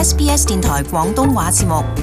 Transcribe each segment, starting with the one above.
SBS 電台廣東話節目。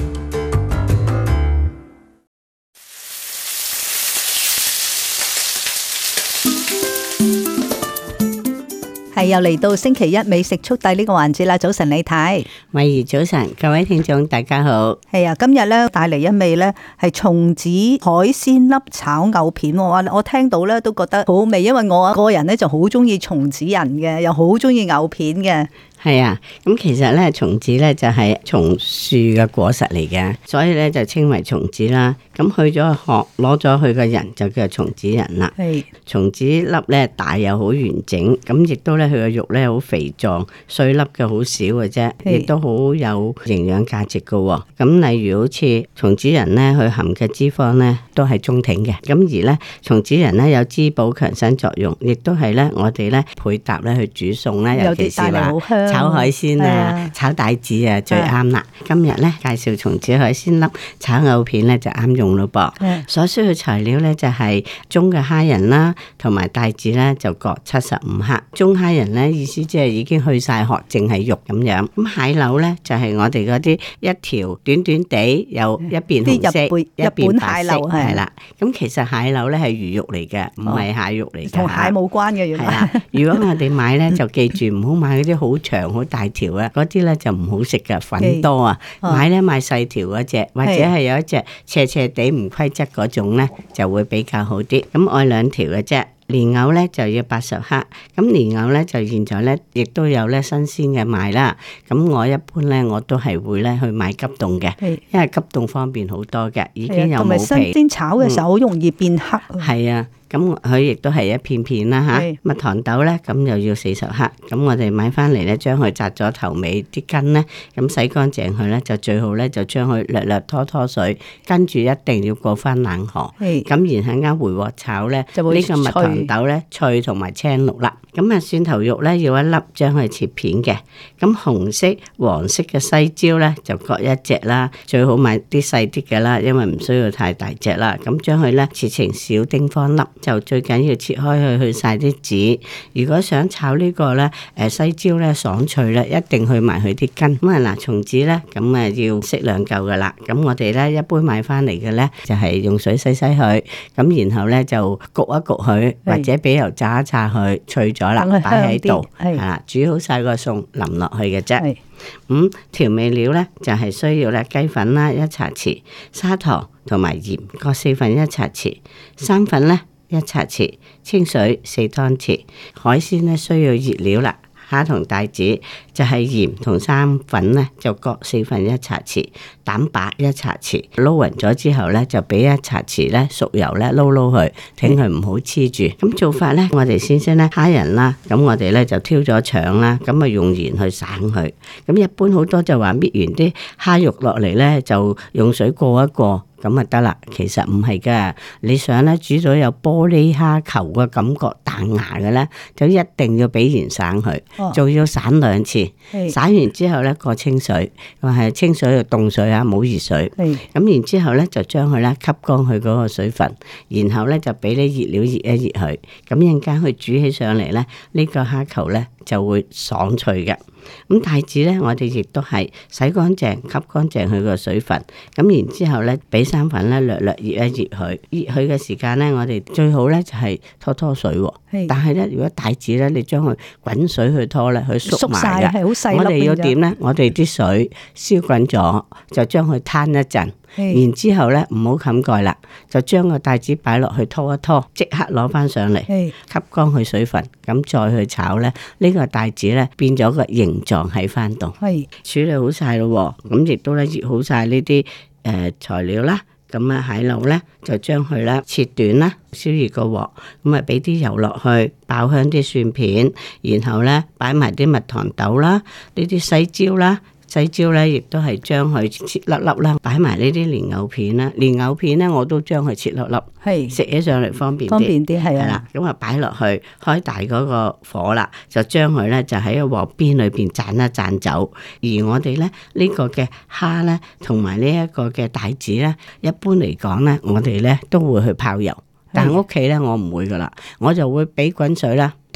係又嚟到星期一美食速遞呢個環節啦！早晨李太， 慧兒早晨，各位聽眾大家好。 係啊，今日咧帶嚟一味咧係松子海鮮粒炒牛片，我聽到咧都覺得好好味，因為我個人咧就好中意松子仁嘅，又好中意牛片嘅。 係啊，咁其實咧松子咧就係松樹嘅果實嚟嘅，所以咧就稱為松子啦。咁去咗殼，攞咗佢個仁就叫做松子仁啦。 係松子粒咧大又好完整，咁亦都咧佢個肉咧好肥壯，碎粒嘅好少嘅啫，亦都好有營養價值嘅。咁例如好似松子仁咧，佢含嘅脂肪咧都係中挺嘅，咁而咧松子仁咧有滋補強身作用，亦都係咧我哋咧配搭咧去煮餸咧，尤其是話炒海鮮啊、炒帶子啊最啱啦。今日咧介紹松子海鮮粒炒牛片咧就啱用咯噃。所需要材料咧就係中嘅蝦仁啦，同埋帶子咧就各75克。中蝦仁咧意思即係已經去晒殼，淨係肉咁樣。咁蟹柳咧就係我哋嗰啲一條短短地，有一邊紅色，一邊白色，係啦。咁其實蟹柳咧係魚肉嚟嘅，唔係蟹肉嚟嘅， 同蟹冇關嘅。原來係啦。 如果我哋買咧就記住唔好買嗰啲好長好大條啊，嗰啲咧就唔好食噶，粉多啊。買細條嗰隻，或者係有一隻斜斜地唔規則嗰種咧，就會比較好啲。咁愛2條嘅啫。蓮藕咧就要80克，咁蓮藕咧就現在咧亦都有咧新鮮嘅賣啦。咁我一般咧我都係會咧去買急凍嘅，因為急凍方便好多嘅，已經有冇皮。同埋新鮮炒嘅時候好容易變黑。 係啊。咁佢亦都係一片片啦嚇，蜜糖豆咧咁又要40克，咁我哋買翻嚟咧，將佢摘咗頭尾啲根咧，咁洗乾淨佢咧，就最好咧就將佢略略拖水，跟住一定要過翻冷河，咁然後啱回鑊炒咧，呢個蜜糖豆咧脆同埋青綠粒。咁啊蒜頭肉咧要1粒，將佢切片嘅。咁紅色、黃色嘅西椒咧就各1隻啦，最好買啲細啲嘅啦，因為唔需要太大隻啦。咁將佢咧切成小丁方粒。就最緊要切開去晒啲籽。如果想炒呢個咧，西椒咧爽脆咧，一定去埋佢啲根。咁啊嗱，松子咧咁啊要適兩嚿噶啦。咁我哋咧一般買翻嚟嘅咧，就係用水洗佢，咁然後咧就焗一焗佢，或者俾油炸一炸佢，脆咗啦，擺喺度，係啦，煮好晒個餸淋落去嘅啫。調味料咧就係需要咧雞粉啦1茶匙，砂糖同埋鹽各1/4茶匙，生粉咧1茶匙，清水4湯匙。海鮮咧需要熱料啦，蝦同帶子就係鹽同生粉咧就各1/4茶匙，蛋白1茶匙。撈勻咗之後咧就俾1茶匙咧熟油咧撈佢，等佢唔好黐住。咁做法咧，我哋先咧蝦仁啦，咁我哋咧就挑咗腸啦，咁啊用鹽去省佢。咁一般好多就話搣完啲蝦肉落嚟咧，就用水過一過。咁啊得啦，其實唔係噶，你想咧煮到有玻璃蝦球嘅感覺彈牙嘅咧，就一定要俾鹽省佢，仲要省2次，省完之後咧過清水，係清水就凍水啊，冇熱水。咁然之後咧就將佢咧吸乾佢嗰個水分，然後咧就俾啲熱料熱一熱佢，咁一陣間佢煮起上嚟咧，呢個蝦球咧就會爽脆嘅。咁帶子咧，我哋亦都係洗乾淨、吸乾淨佢個水分，咁然之後咧，俾生粉咧略略熱一熱佢，熱佢嘅時間咧，我哋最好咧就係拖水喎。但係咧，如果帶子咧，你將佢滾水去拖咧，佢縮埋嘅。我哋要點咧？我哋啲水燒滾咗，就將佢攤一陣。然之後咧，唔好冚蓋啦，就將個帶子擺落去拖一拖，即刻攞翻上嚟，吸乾佢水分，咁再去炒咧，呢個帶子咧變咗個形狀喺翻度。處理好晒咯，咁亦都咧熱好晒呢啲材料啦。咁啊蟹柳咧就將佢咧切短啦，燒熱個鑊，咁啊俾啲油落去，爆香啲蒜片，然後咧擺埋啲蜜糖豆啦，呢啲西椒啦。西椒咧，亦都係將佢切粒粒啦，擺埋呢啲蓮藕片啦。蓮藕片咧，我都將佢切粒粒，食起上嚟方便啲，係啦。咁啊，擺落去，開大嗰個火啦，就將佢咧就喺個鑊邊裏邊斬一斬走。而我哋咧呢個嘅蝦咧，同埋呢一個嘅帶子咧，一般嚟講咧，我哋咧都會去泡油。但係屋企咧我唔會噶啦，我就會俾滾水啦，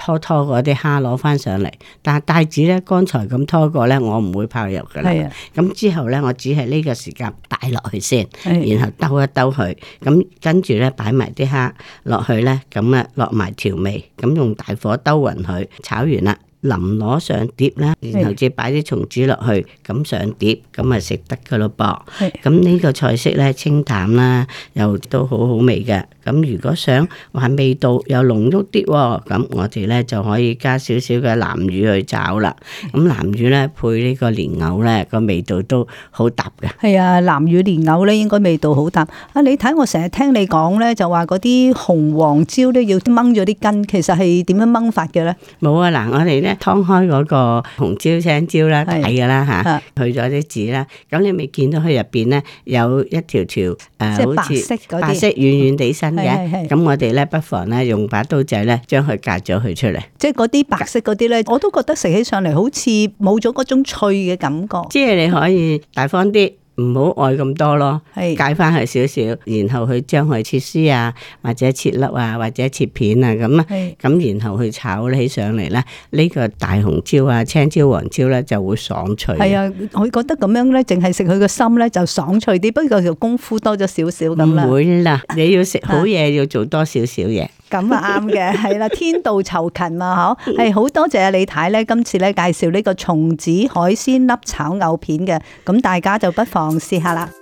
拖嗰啲蝦攞翻上嚟。但係帶子咧，剛才咁拖過咧，我唔會泡入噶啦。咁之後咧，我只係呢個時間擺落去先，然後兜一兜佢。咁跟住咧，擺埋啲蝦落去咧，咁啊落埋調味，咁用大火兜勻佢，炒完啦。淋攞上碟啦，然後再擺啲松子落去，咁上碟，咁啊食得噶咯噃。咁呢個菜式咧清淡啦，又都好好味嘅。咁如果想話味道又濃郁啲，咁我哋咧就可以加少少嘅南乳去炒啦。咁南乳咧配呢個蓮藕咧，個味道都好搭嘅。 係啊，南乳蓮藕咧應該味道好搭。啊，你睇我成日聽你講咧，就話嗰啲紅黃椒咧要掹咗啲根，其實係點樣掹法嘅咧？ 冇啊，嗱，我哋咧劏開嗰個紅椒、青椒啦，大嘅啦嚇，去咗啲籽啦。咁你咪見到佢入邊咧有一條條好似白色軟軟地身嘅。咁我哋咧不妨咧用把刀仔咧將佢隔咗佢出嚟。即係嗰啲白色嗰啲咧，我都覺得食起上嚟好似冇咗嗰種脆嘅感覺。 即係你可以大方啲。唔好愛咁多咯，解翻佢少少，然後去將佢切絲啊，或者切粒啊，或者切片啊咁啊，咁然後去炒起上嚟咧，呢個大紅椒啊、青椒、黃椒咧就會爽脆。係啊， 我覺得咁樣咧，淨係食佢個心咧就爽脆啲，不過就功夫多咗少少咁啦。 唔會啦，你要食好嘢要做多少少嘢。 咁啊啱嘅，係啦，天道酬勤嘛，嗬，係好多謝李太咧，今次咧介紹呢個松子海鮮粒炒藕片嘅，咁大家就不妨試下啦。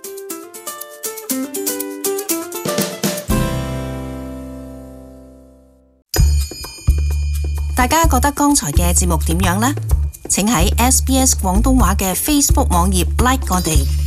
大家覺得剛才嘅節目點樣呢？請喺SBS 廣東話嘅 Facebook 網頁 like 我哋。